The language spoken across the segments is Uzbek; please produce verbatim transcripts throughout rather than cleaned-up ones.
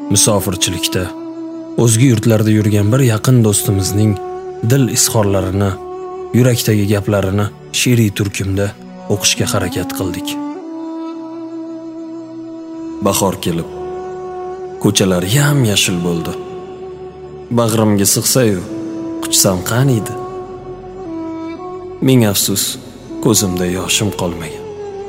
musofirchilikda o'zga yurtlarda yurgan bir yaqin do'stimizning dil izhorlarini, yurakdagi gaplarini she'riy turkumda o'qishga harakat qildik. Bahor kelib, ko'chalar yam-yashil bo'ldi. Bag'rimga sig'sa-yu, quchsam qaniydi? Ming afsus, ko'zimda yoshim qolmagan.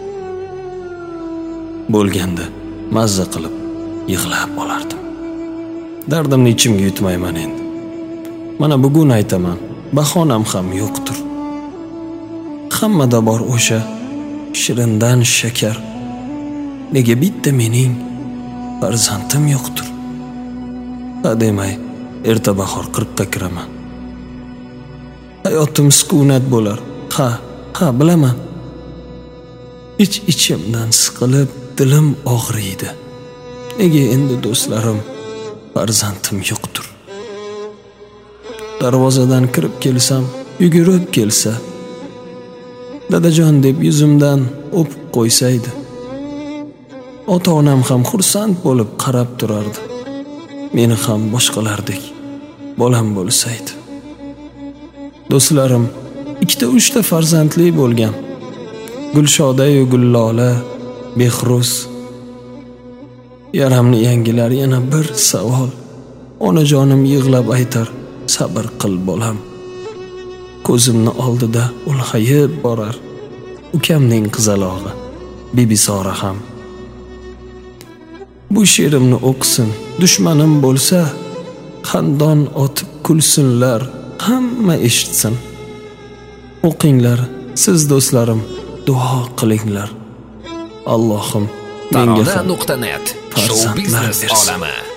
Bo'lganda mazza qilib yig'lab olardim. Dardimni ichimga yutmayman endi. Mana bugun aytaman, bahonam ham yo'qdir. Hammada bor o'sha shirindan shakar. Nega bitta mening farzandim yo'qdir? Hademay, erta bahor qirqqa kiraman. Hayotim sukunat bo'lar. Ha, ha, bilaman. Ich-ichimdan siqilib, dilim og'riydi. Nega endi do'stlarim farzandim yo'qdir? Darvozadan kirib kelsam, yugurib kelsa, dadajon deb yuzimdan o'pib qo'ysaydi. Ota-onam ham xursand bo'lib qarab turardi. Meni ham boshqalardek bolam bo'lsaydi. Do'stlarim ikkita uchta farzandli bo'lgan. Gulshoda yu Gullola, Behruz. Yaramni yangilar yana bir savol. Onajonim yig'lab aytar, sabr qil bolam. Ko'zimni oldida ulg'ayib borar ukamning qizalog'i, Bibi Sora ham. Bu she'rimni o'qisin, dushmanim bo'lsa, xandon otib kulsinlar, hamma eshitsin. O'qinglar, siz do'stlarim, duo qilinglar. Allohim menga Tarona nuqta net Show biznes olami.